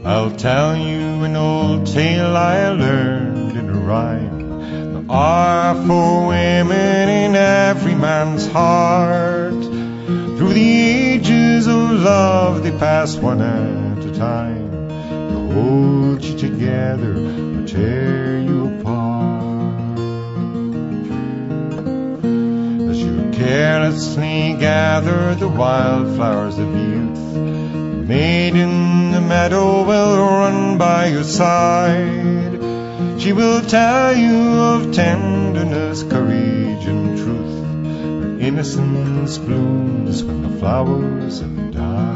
I'll tell you an old tale I learned in rhyme. There are four women in every man's heart. Through the ages of love they pass one at a time. They'll hold you together or tear you apart. As you carelessly gather the wildflowers of youth, the maid in the meadow will run by your side. She will tell you of tenderness, courage and truth. Her innocence blooms when the flowers have died.